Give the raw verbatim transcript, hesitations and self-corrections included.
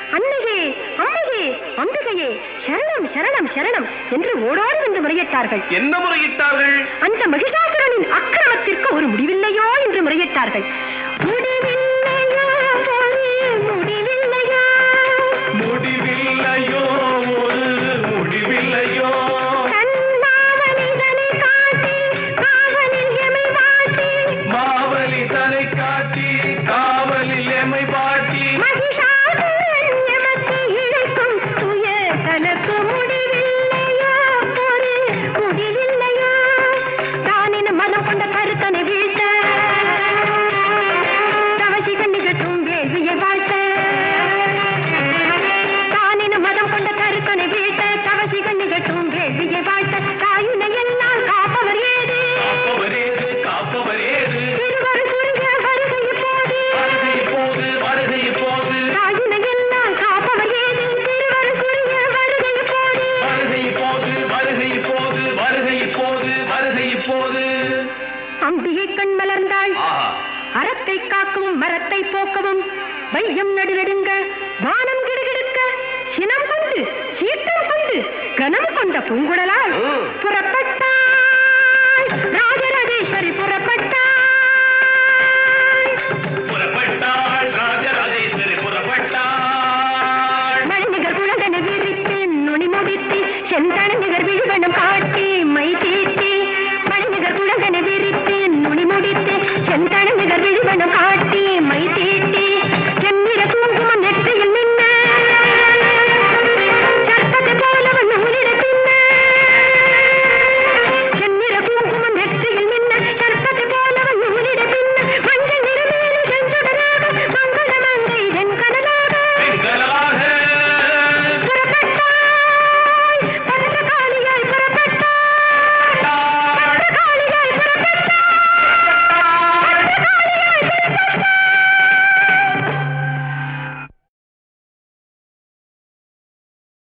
அன்னையே, அம்மையே, அம்பிகையே, சரணம் சரணம் சரணம் என்று ஓடோடி வந்து முறையிட்டார்கள். என்ன முறையிட்டார்கள்? அந்த மகிஷாசுரனின் அக்கிரமத்திற்கு ஒரு முடிவில்லையோ என்று முறையிட்டார்கள். முடிவில்லையோ, முடிவில்லையோ, முடிவில்லையோ, ஒரு முடிவில்லையோ, மாவலி தனை காட்டி காவலில் எமை பாட்டி மகிஷாசுரன் எமக்கு இழைக்கும் துய தனக்கு முடிவில்லையோ, ஒரு முடிவில்லையோ, தானின மனம் கொண்ட கருத்தனை வீழ்த்த தவசிகள் நிகழ்த்தும் வேள்வியை வாழ்த்த, தானின மதம் கொண்ட கருத்தனை வீழ்த்த தவசிகள் நிகழ்த்தும் வேள்வியை வாழ்த்த, தாயினை எல்லாம் காப்பவர் ஏது, காப்பவர் ஏது, காப்பவர் ஏது, அம்பிகை கண் மலர்ந்தாள். அறத்தை காக்கவும் மரத்தை போக்கவும் வையம் நடுநடுங்க வானம் கிடுகிடுக்க சினம் கொண்டு சீற்றம் கொண்டு கனம் கொண்ட பூங்குழலால் புறப்பட்டாள் ராஜராஜேஸ்வரி, புறப்பட்டாள் புறப்பட்டாள் ராஜராஜேஸ்வரி, புறப்பட்டாள். மணிநிகர் குழந்தனை விரித்து நுனி முடித்து செந்தன நிகர் விழுவனும்